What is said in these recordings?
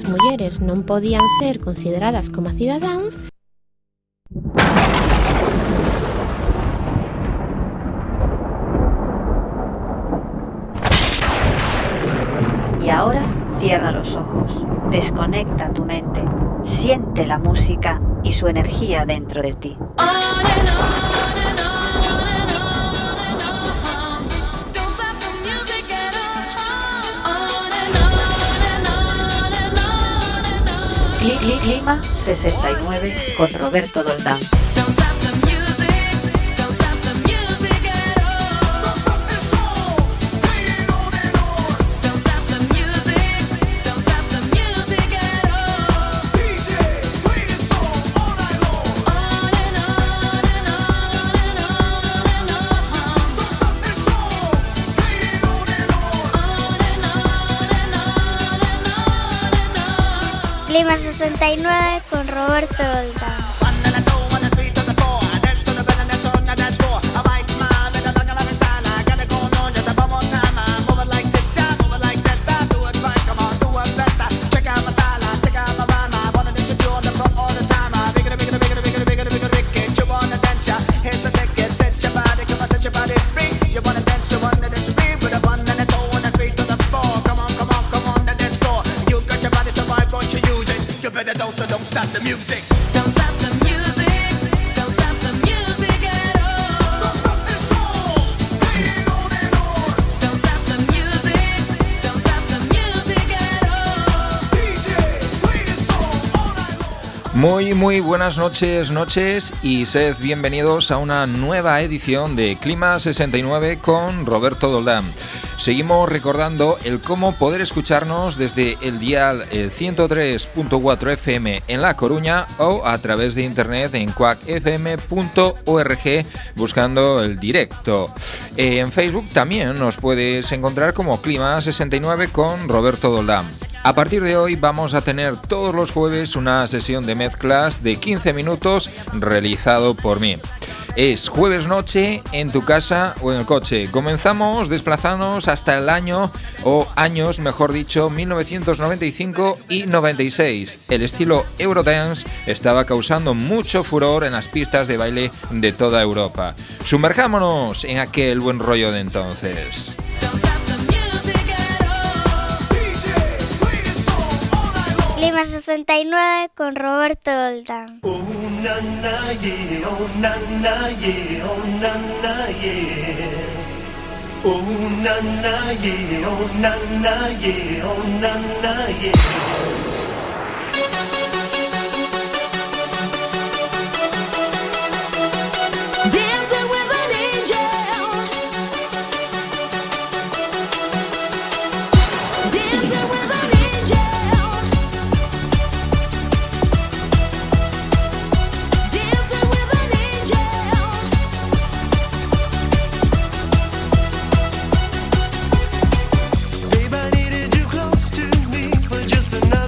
mulleres non podían ser consideradas como cidadáns. Y ahora cierra los ojos, desconecta tu mente, siente la música y su energía dentro de ti. Clima 69 con Roberto Doldán. Clima 69 con Roberto Doldán. Muy buenas noches y sed bienvenidos a una nueva edición de Clima 69 con Roberto Doldán. Seguimos recordando el cómo poder escucharnos desde el dial 103.4 FM en La Coruña o a través de internet en quackfm.org buscando el directo. En Facebook también nos puedes encontrar como Clima 69 con Roberto Doldán. A partir de hoy vamos a tener todos los jueves una sesión de mezclas de 15 minutos realizado por mí. Es jueves noche en tu casa o en el coche. Comenzamos desplazándonos hasta el año, o años mejor dicho, 1995 y 96. El estilo Eurodance estaba causando mucho furor en las pistas de baile de toda Europa. Sumerjámonos en aquel buen rollo de entonces. Clima 69 con Roberto Doldán. Oh na na yeah, oh na na yeah, oh na na yeah. Oh na na yeah, oh na na yeah, oh na na yeah. Just another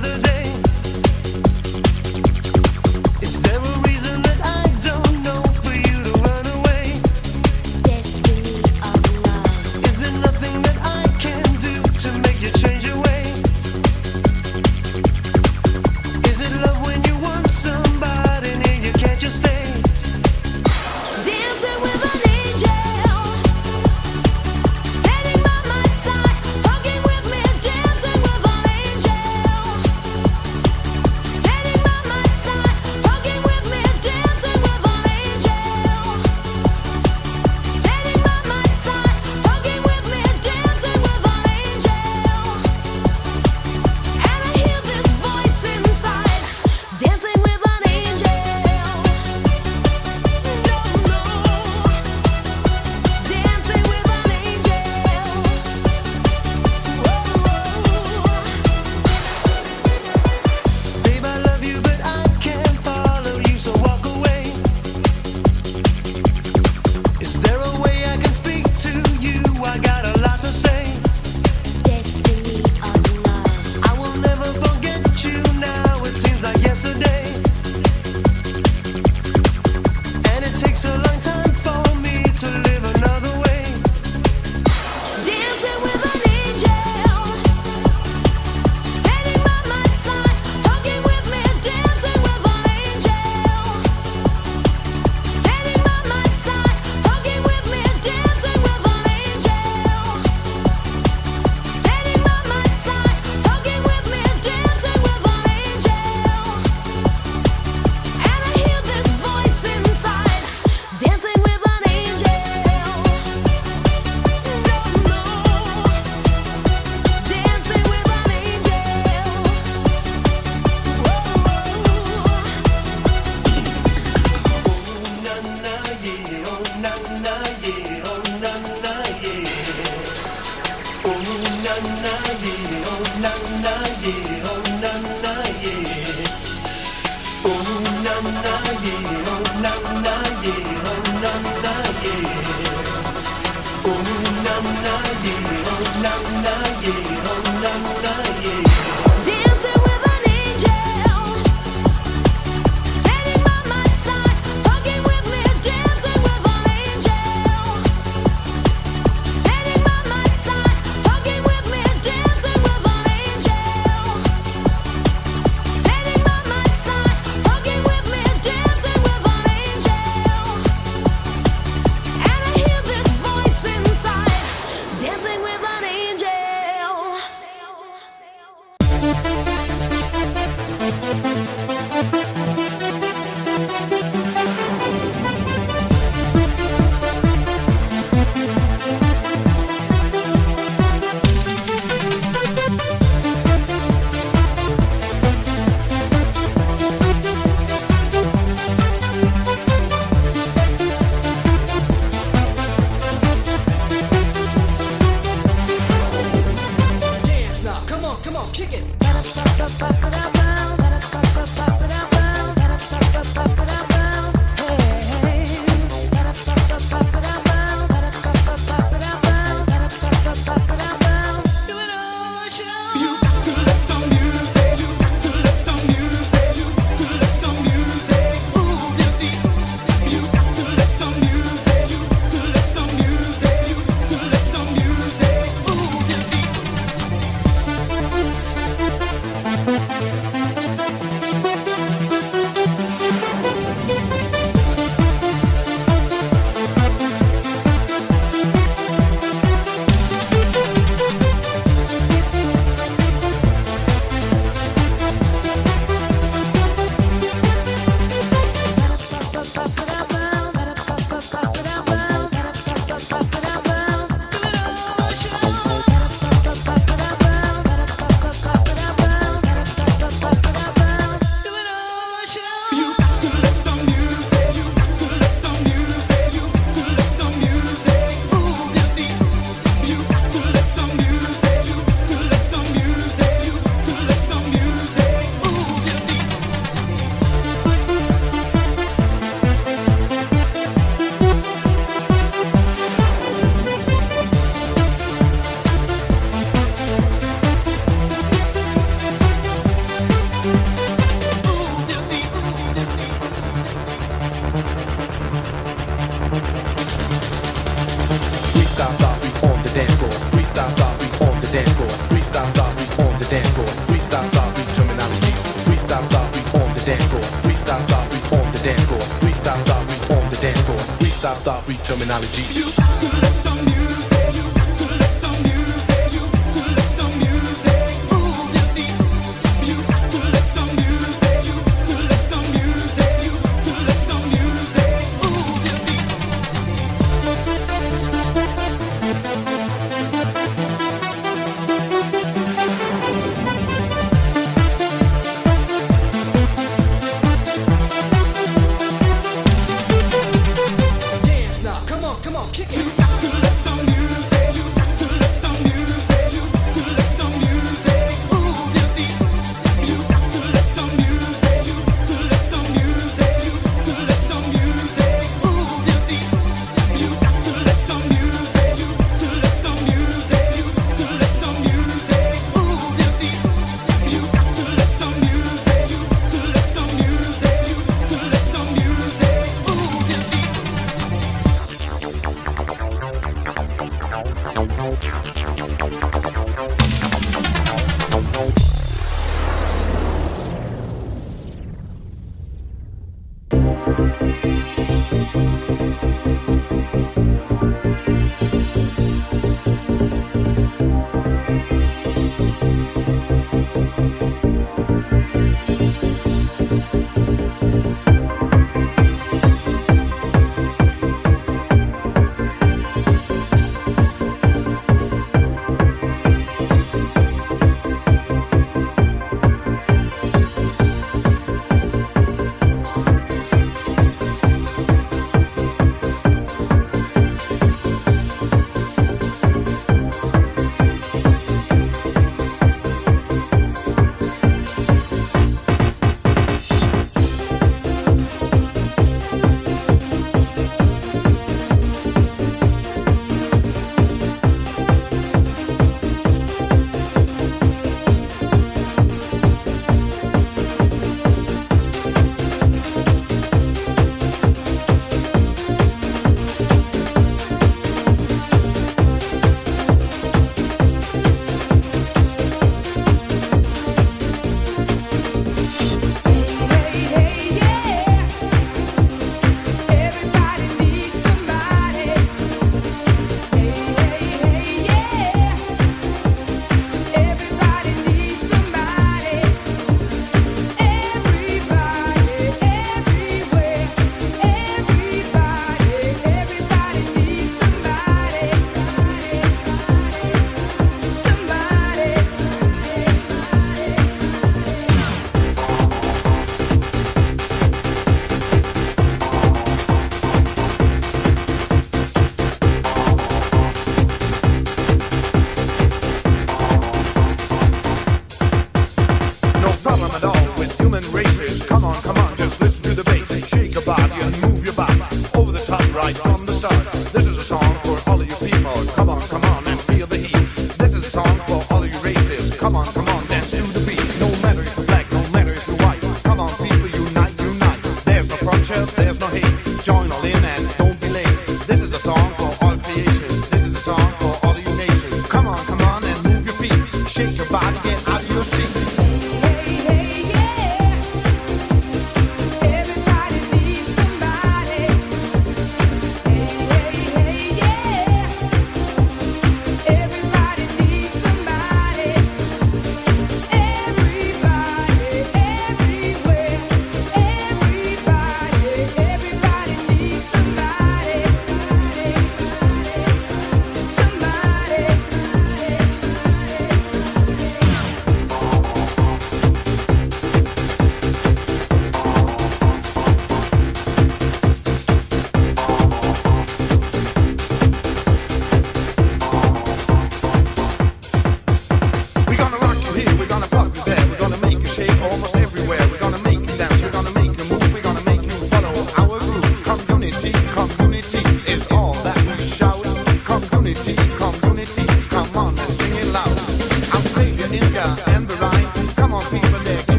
Start read terminology.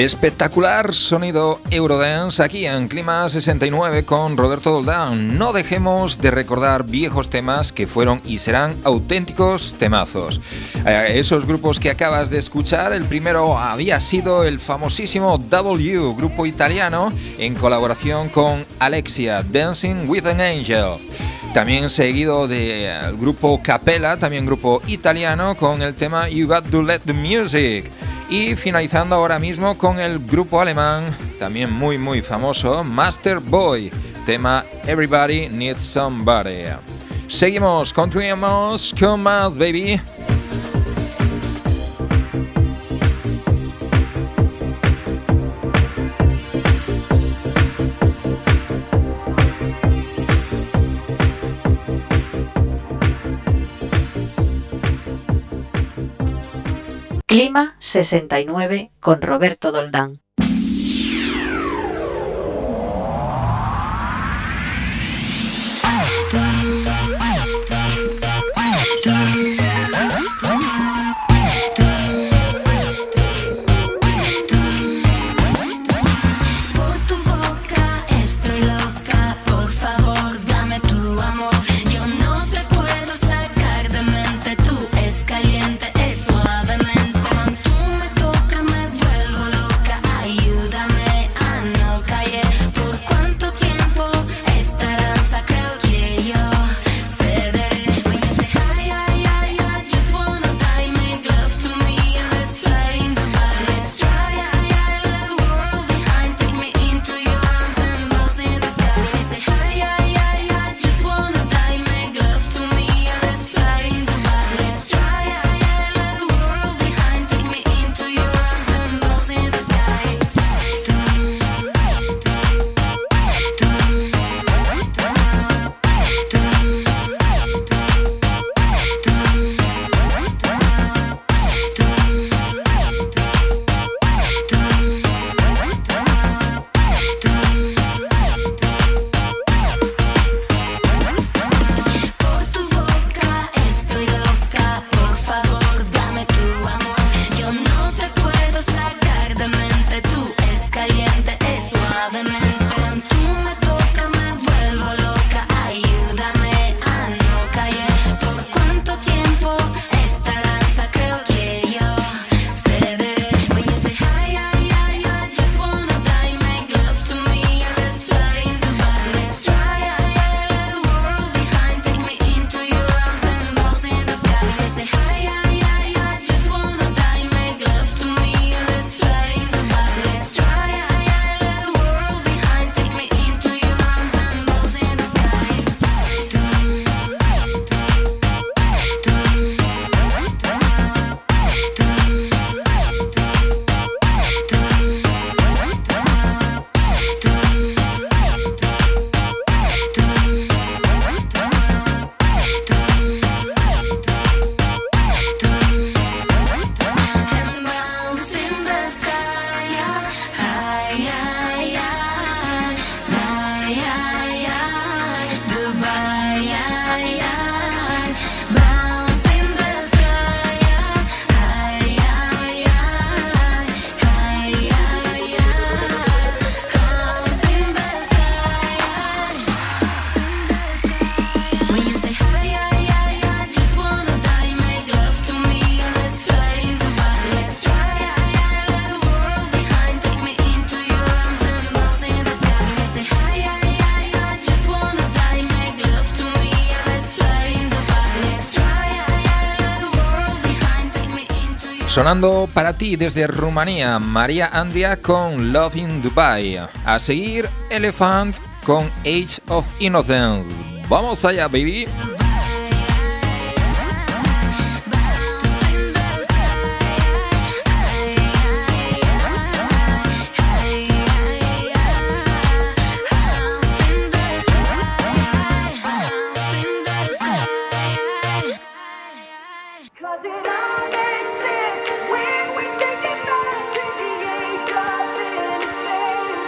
Espectacular sonido Eurodance aquí en Clima 69 con Roberto Doldán. No dejemos de recordar viejos temas que fueron y serán auténticos temazos. Esos grupos que acabas de escuchar, el primero había sido el famosísimo W, grupo italiano, en colaboración con Alexia, Dancing with an Angel. También seguido del grupo Capella, también grupo italiano, con el tema You Got to Let the Music. Y finalizando ahora mismo con el grupo alemán, también muy famoso, Master Boy, tema Everybody Needs Somebody. Seguimos, continuamos con más, baby. Clima 69 con Roberto Doldán. Sonando para ti desde Rumanía, María Andrea con Love in Dubai. A seguir, Elephant con Age of Innocence. ¡Vamos allá, baby!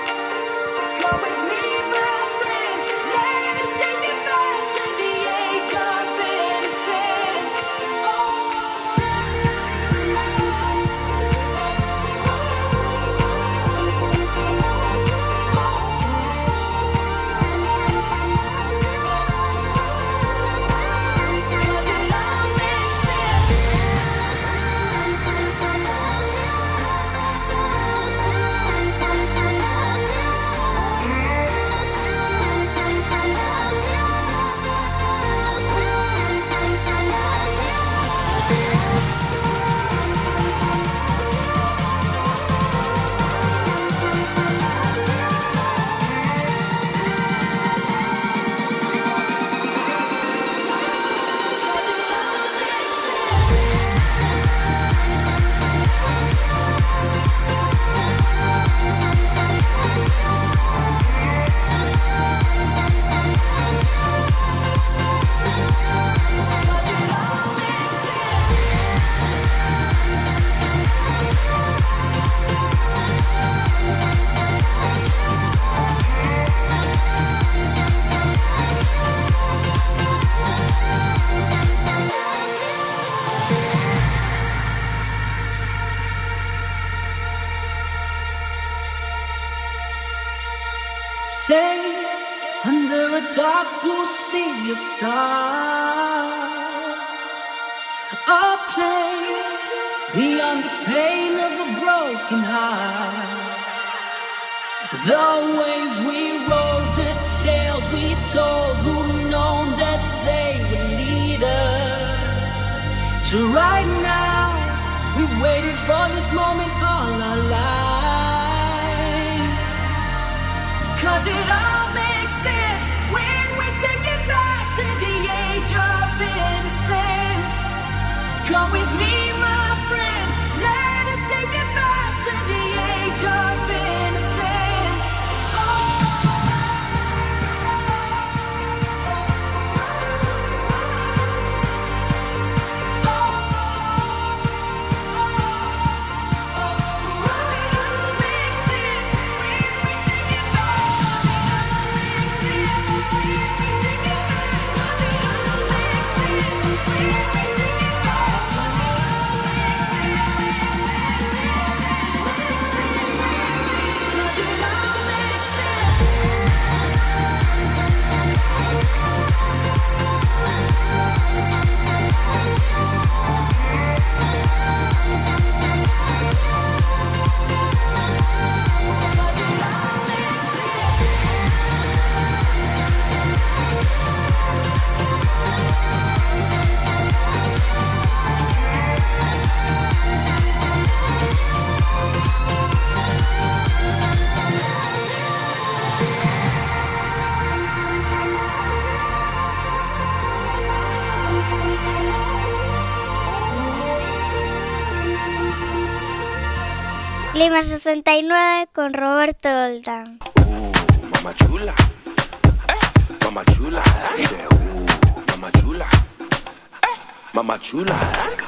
Come with me, my friend. Let us take it back to the age Safe under a dark blue sea of stars, a place beyond the pain of a broken heart. The waves we rode, the tales we told, who known that they would lead us to right now. We've waited for this moment all our lives, 'cause it all makes sense when we take it back to the age of innocence. Come with me, my friends, let us take it back to the age of innocence. Clima 69 con Roberto Doldán. Mamá chula, mamá chula, mamá chula, mamá chula.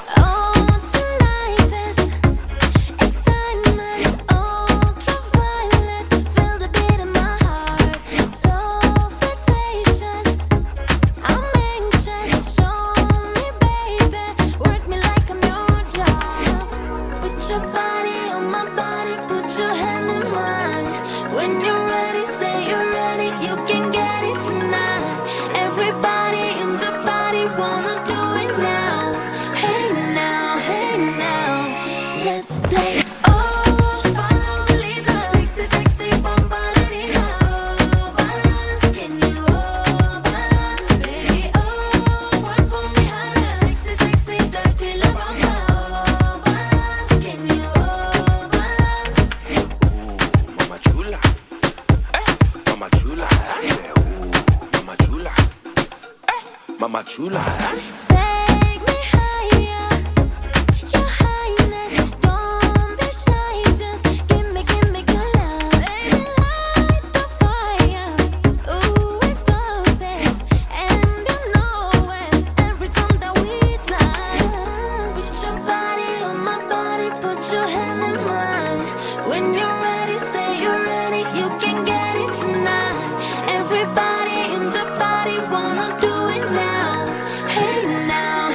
Mamá chula. Take me higher, Your Highness. Don't be shy, just give me good love. Baby, light the fire, ooh, explosive. And you know it every time that we touch. Put your body on my body, put your hand in mine. When you're ready, say you're ready, you can get it tonight. Everybody in the party wanna do it now. Hey now,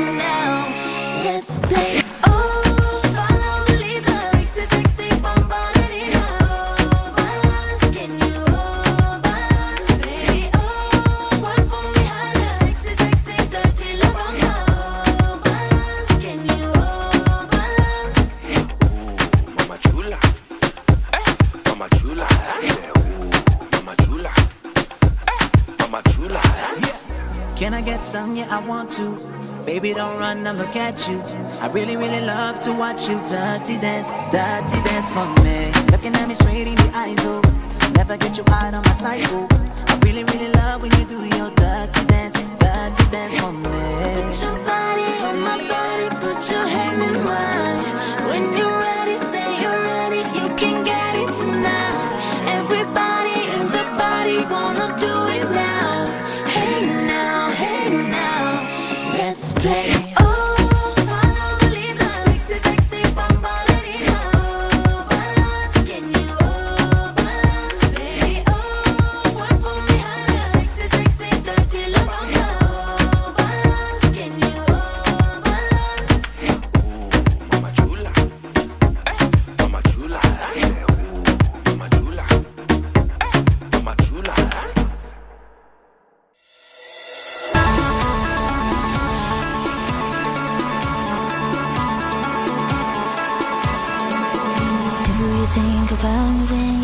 let's play. Oh, follow the leader, sexy, sexy, bombalina. Oh, balance, can you balance, baby? Oh, one for me, harder, sexy, sexy, dirty, la bamba. Oh, balance, can you balance? Mamá chula, mamá chula, mamá chula, mamá chula. Can I get some? Yeah, I want to. Baby, don't run, I'ma catch you. I really, really love to watch you dirty dance for me. Looking at me straight in the eyes, oh. Never get you out of my cycle. I really, really love when you do your dirty dance for me. Put your body on my body, put your hand in mine. When you're ready, say you're ready, you can get it tonight. Everybody in the party wanna do it now. Hey now, let's play. Oh, follow the leader, sexy, sexy, bombalina. Oh, balance, can you balance, baby? Oh, one for me, harder, sexy, sexy, dirty, la bamba. Oh, balance, can you balance? Mamá chula, mamá chula, mamá chula, mamá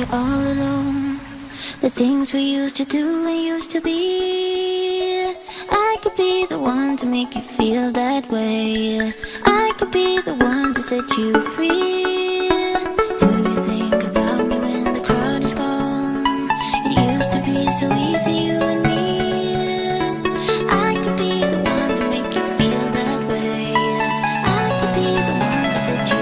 all alone. The things we used to do and used to be. I could be the one to make you feel that way. I could be the one to set you free. Do you think about me when the crowd is gone? It used to be so easy, you and me. I could be the one to make you feel that way. I could be the one to set you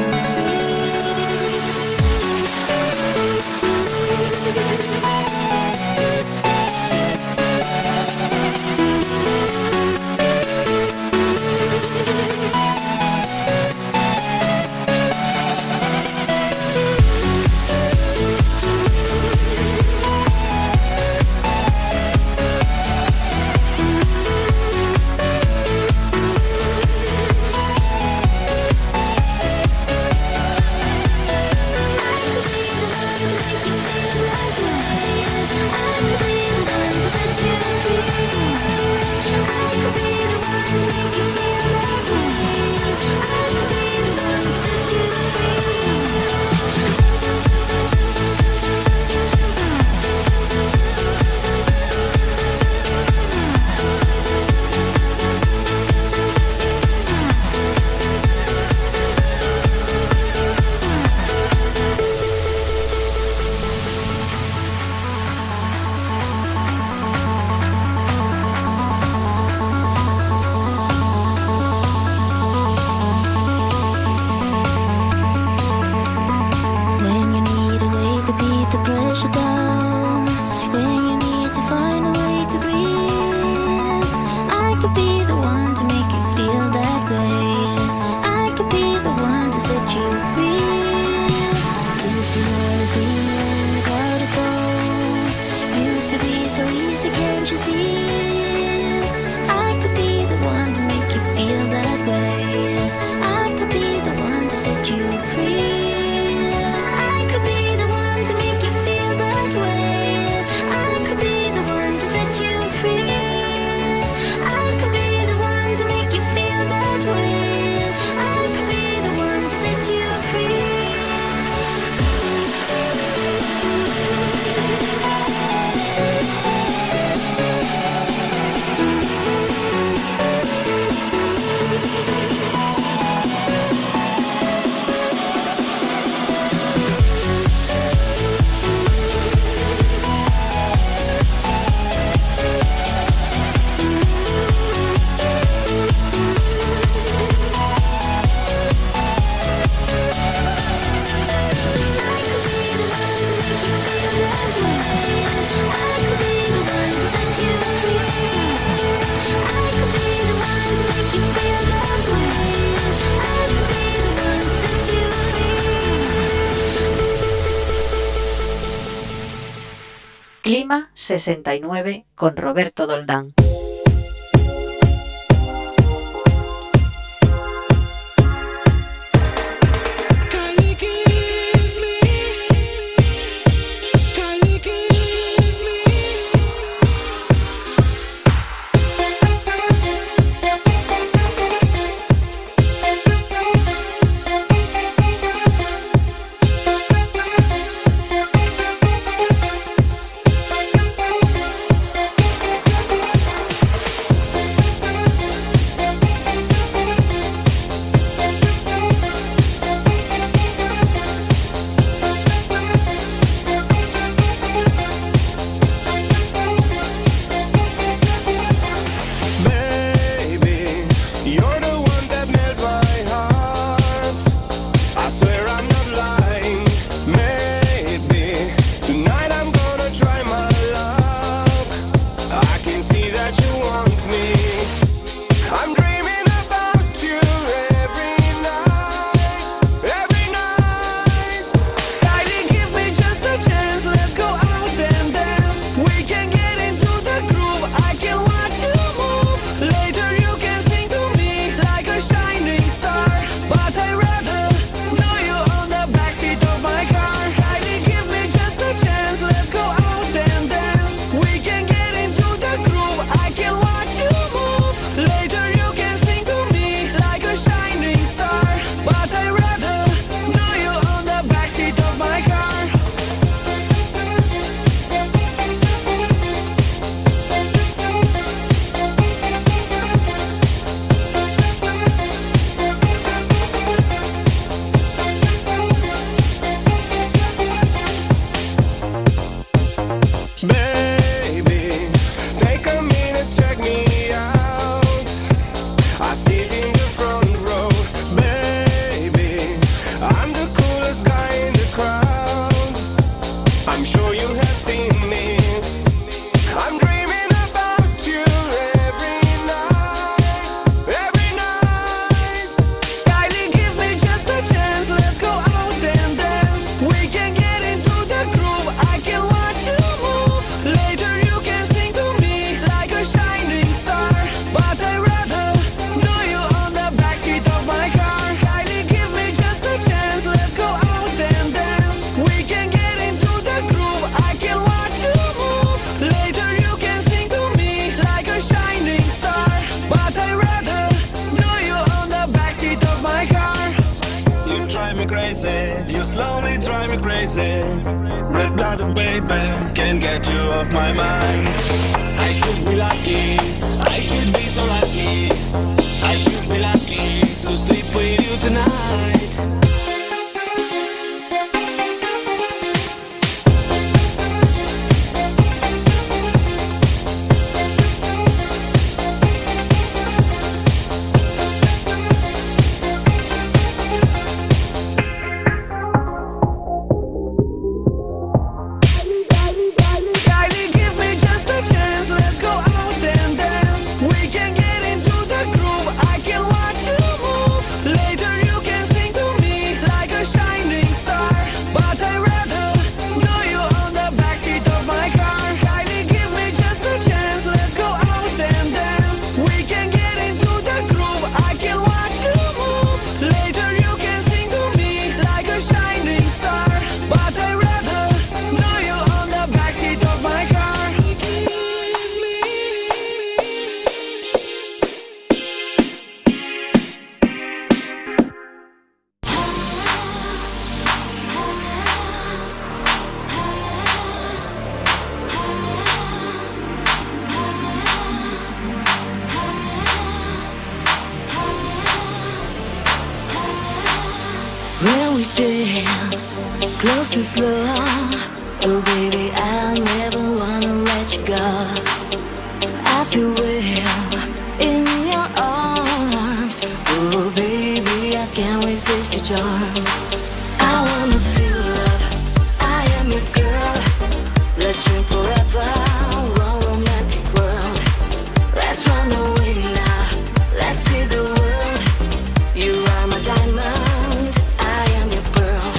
Clima 69 con Roberto Doldán. crazy. You slowly drive me crazy. Red-blooded baby, can't get you off my mind. I should be lucky, I should be so lucky. I should be lucky to sleep with you tonight. When we dance, close and slow. Oh baby, I never wanna let you go. I feel well in your arms. Oh baby, I can't resist your charm. I wanna feel love, I am your girl. Let's dream forever, one romantic world. Let's run away now, let's see the world. You are my diamond, I am your pearl.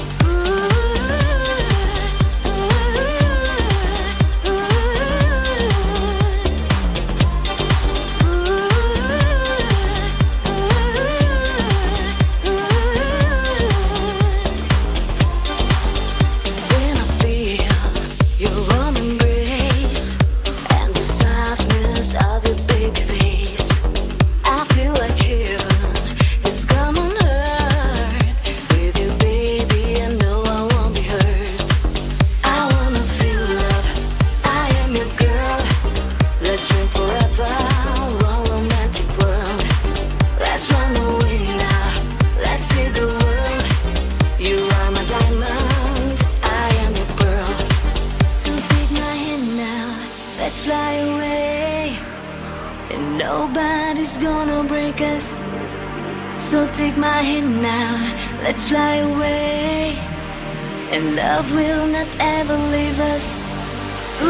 When I feel your warm embrace and the softness of your baby face, I feel like heaven is come on earth. With you, baby, I know I won't be hurt. I wanna feel love, I am your girl. Let's dream forever, one romantic world. Let's run away now, let's see the world. You are my diamond, I am your pearl. So take my hand now, let's fly away. And nobody's gonna break us. So take my hand now, let's fly away. And love will not ever leave us. Ooh,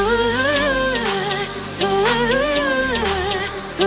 ooh, ooh,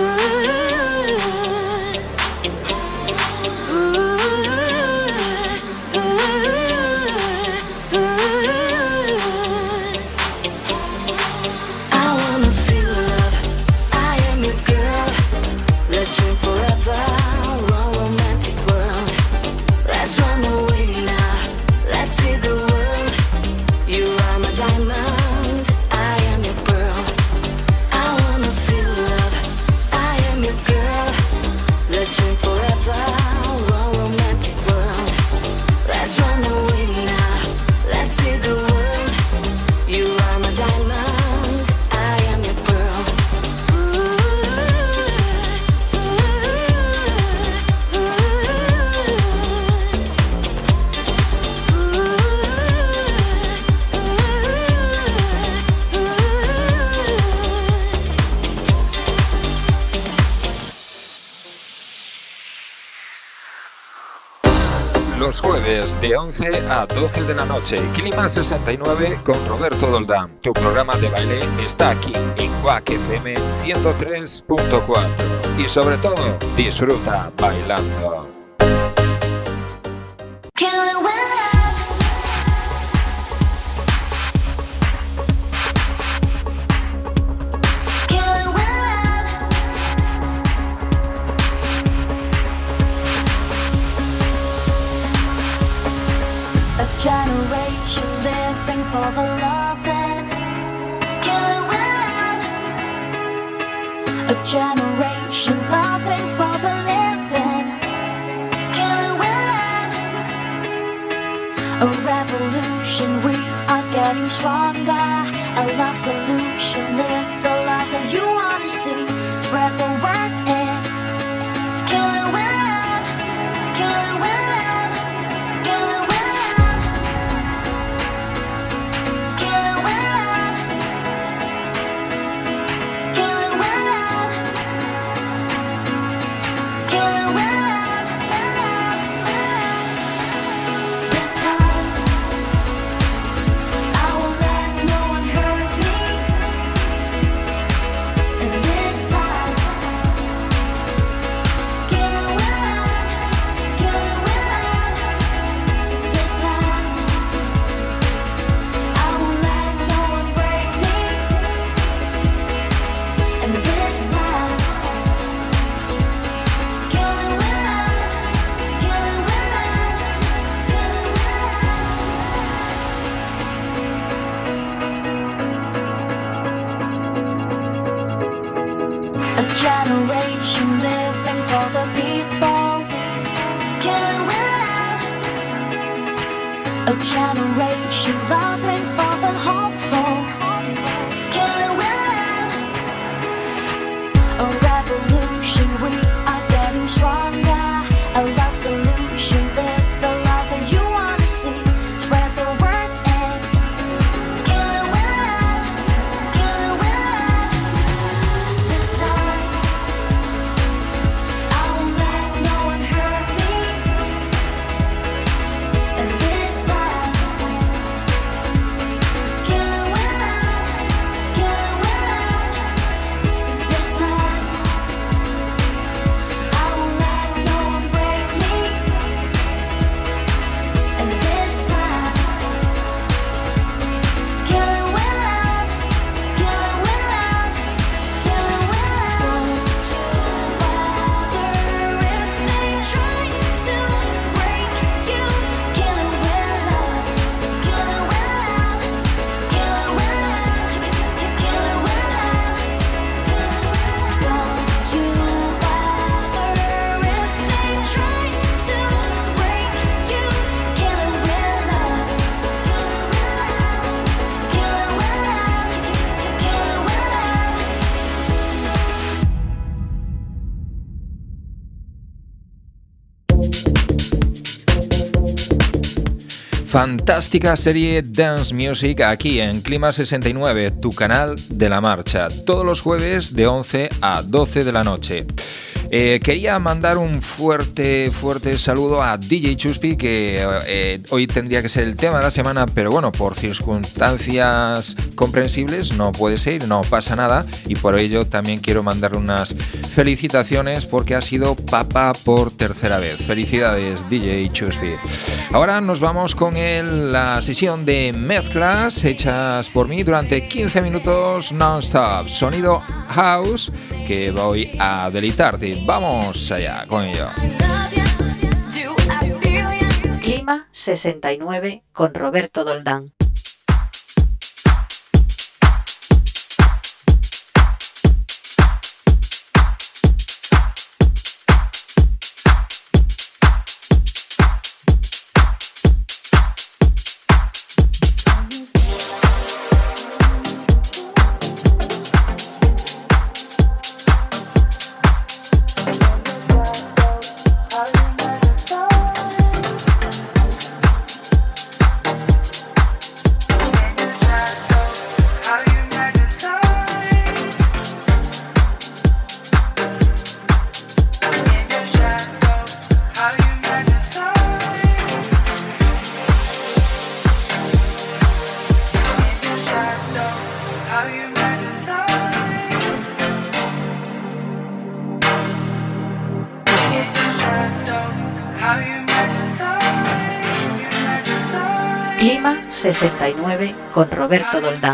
I wanna feel love, I am your girl. Let's dream forever, one romantic world. Let's run away now, let's see the world. You are my diamond, I am your pearl. I wanna feel love, I am your girl. Let's dream forever, one romantic world. Let's run away now, let's see the world. You are my diamond, I am your pearl. Los jueves de 11 a 12 de la noche, Clima 69 con Roberto Doldán. Tu programa de baile está aquí en Quack FM 103.4. Y sobre todo, disfruta bailando. Generation living for the loving, killing with love. A generation loving for the living, killing with love. revolution, we are getting stronger. A love solution, live the life that you wanna see. Spread the word and kill it with love, kill it with love, kill it with love, kill it with love, kill it with love, kill it with love, this time I won't let no one hurt me. And this time, kill it with love, kill it with love. This time, I won't let no one break me. And this time, kill it with love, kill it with love, kill it with love. A generation living for the people, kill it with love. A generation loving for the hopeful, kill it with love. A revolution, we are getting stronger. A love solution, live the love that you wanna see. Spread the word and kill it with love, kill it with love. This time, I won't let no one hurt me. And this time, kill it with love, kill it with love. This time, I won't let no one break me. And this time, kill it with love, kill it with love, kill it with love. Bother if they try to break you. Kill it with love, kill it with love, kill it with love, kill it with love. Don't you bother if they try to break you. Kill it with love, kill it with love, kill it with love, kill it with love. Fantástica serie Dance Music aquí en Clima 69, tu canal de la marcha, todos los jueves de 11 a 12 de la noche. Quería mandar un fuerte saludo a DJ Chuspi, que hoy tendría que ser el tema de la semana, pero bueno, por circunstancias comprensibles no puede ser, no pasa nada, y por ello también quiero mandarle unas felicitaciones porque ha sido papá por tercera vez. Felicidades, DJ Chuspi. Ahora nos vamos con la sesión de mezclas hechas por mí durante 15 minutos non-stop. Sonido house que voy a deleitarte. Vamos allá con ello. Clima 69 con Roberto Doldán. Clima 69 con Roberto Doldán.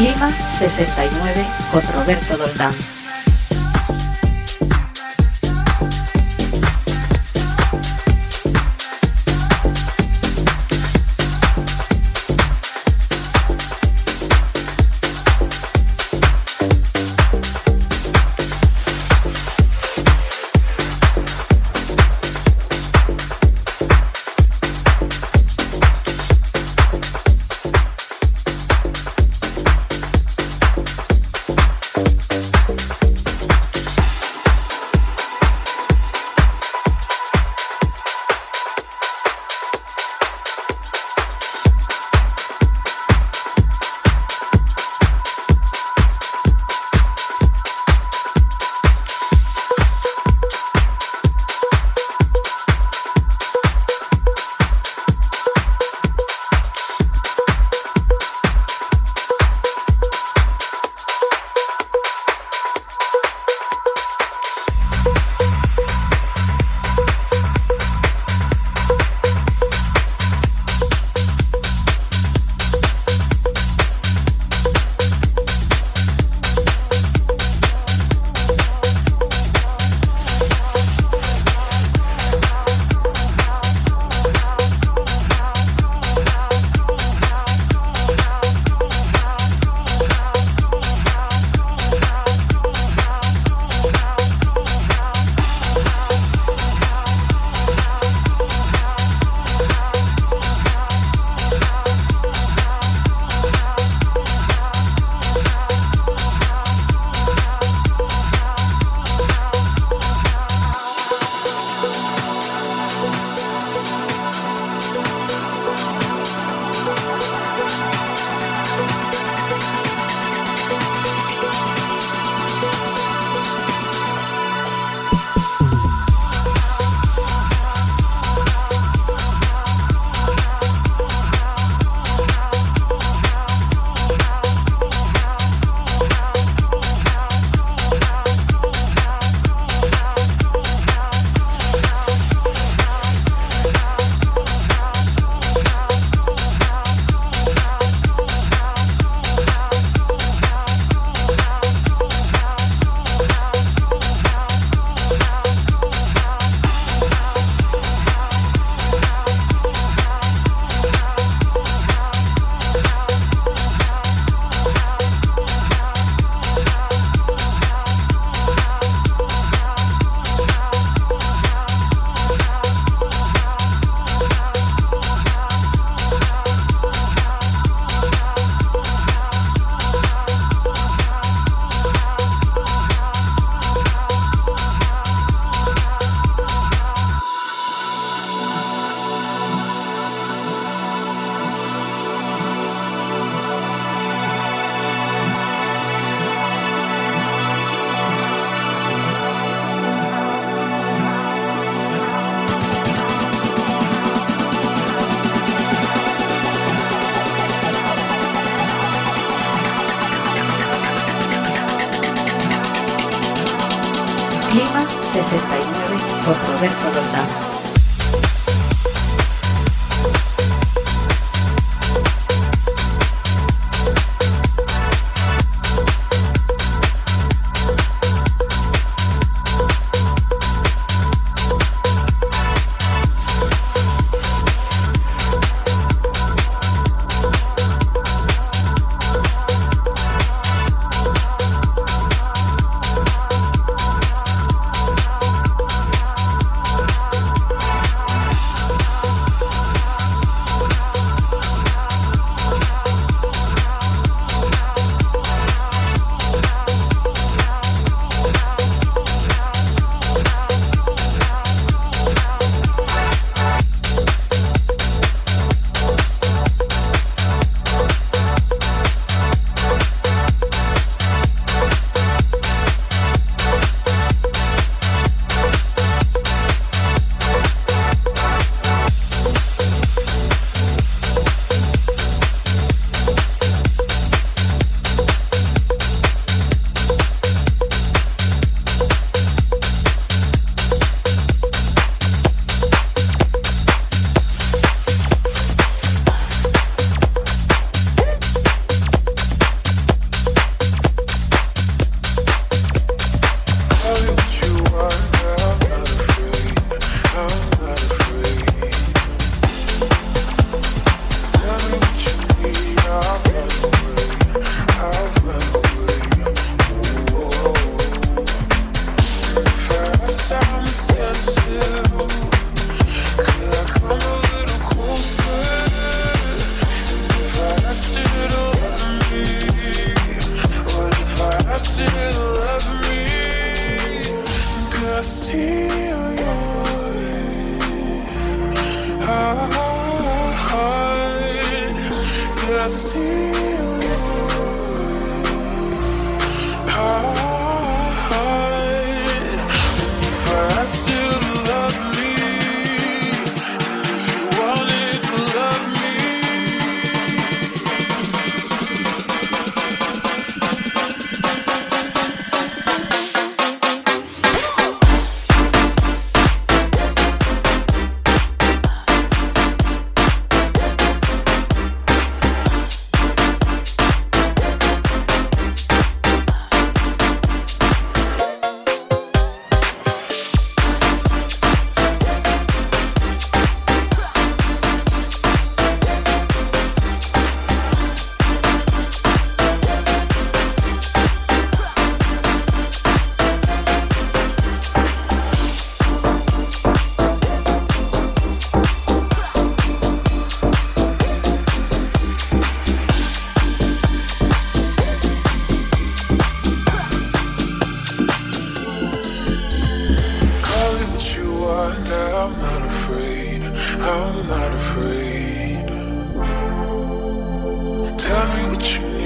Clima 69 con Roberto Doldán. Clima 69 con Roberto Doldán.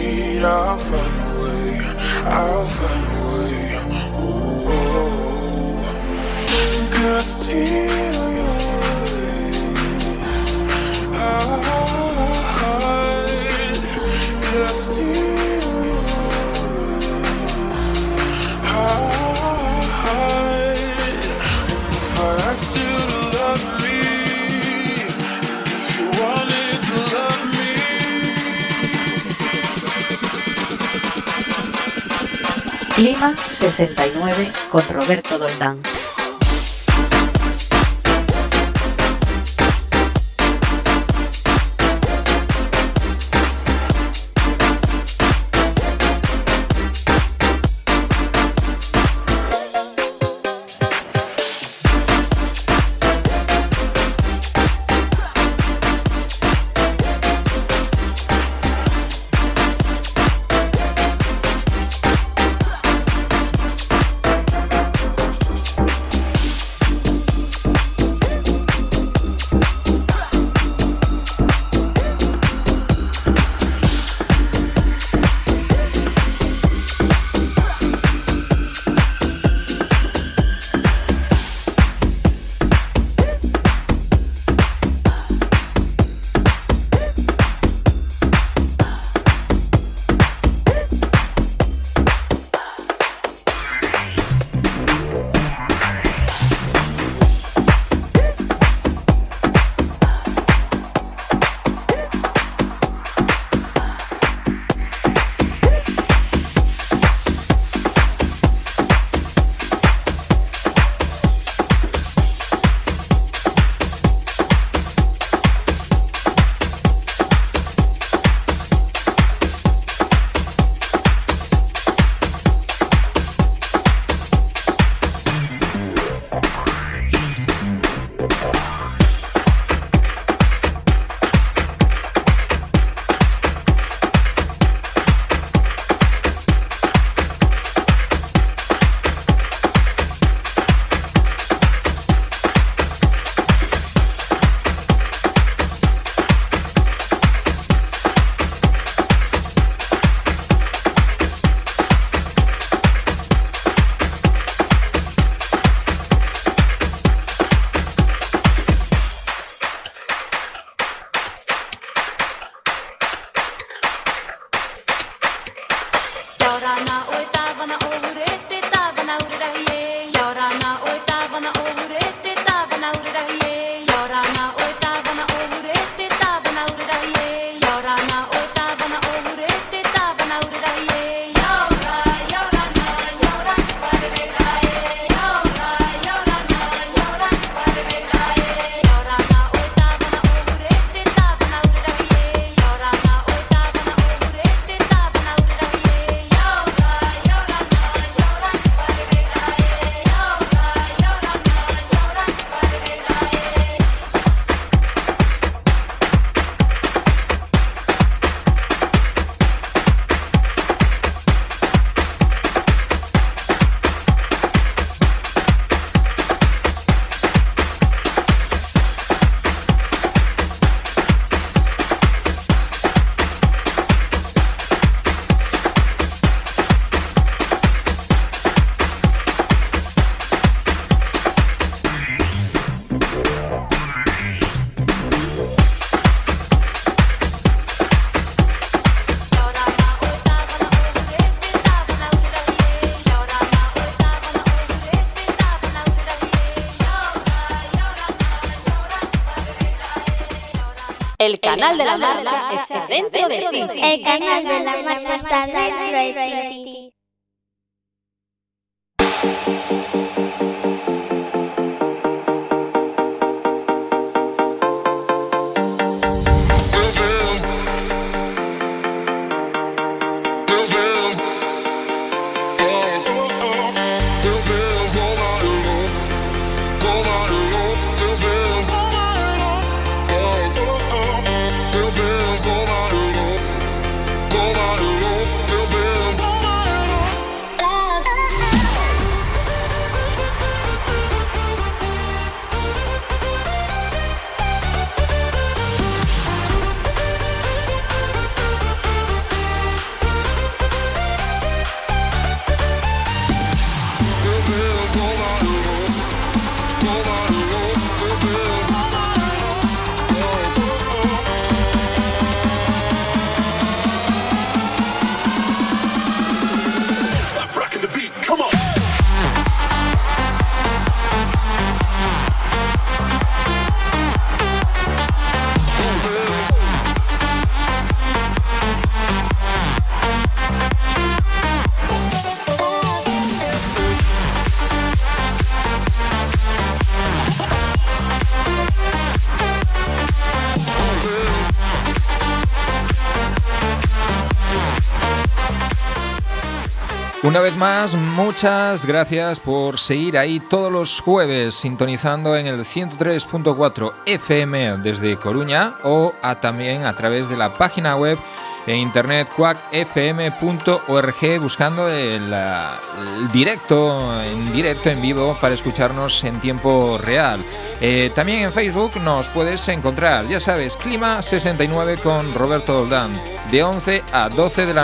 need, I'll find a way. I'll find a way. Ooh, oh. Can I steal your heart? Can I steal your heart? If I asked you to love me, if you wanted to love me. Clima 69 con Roberto Doldán. El canal de la marcha está dentro de ti. El canal de la marcha está dentro de ti. All I know, Una vez más, muchas gracias por seguir ahí todos los jueves sintonizando en el 103.4 FM desde Coruña o también a través de la página web en internet quackfm.org buscando el directo en vivo para escucharnos en tiempo real. También en Facebook nos puedes encontrar, ya sabes, Clima 69 con Roberto Doldán, de 11 a 12 de la